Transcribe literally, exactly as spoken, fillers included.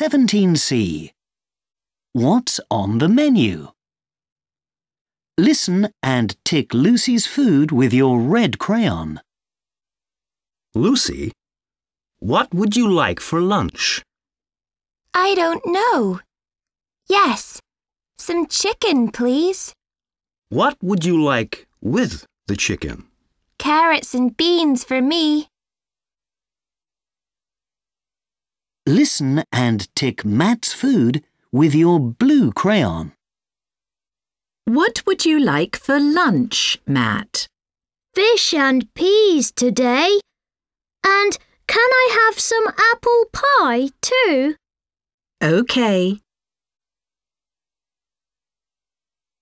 seventeen C. What's on the menu? Listen and tick Lucy's food with your red crayon. Lucy, what would you like for lunch? I don't know. Yes, some chicken, please. What would you like with the chicken? Carrots and beans for me. Listen and tick Matt's food with your blue crayon. What would you like for lunch, Matt? Fish and peas today. And can I have some apple pie too? OK.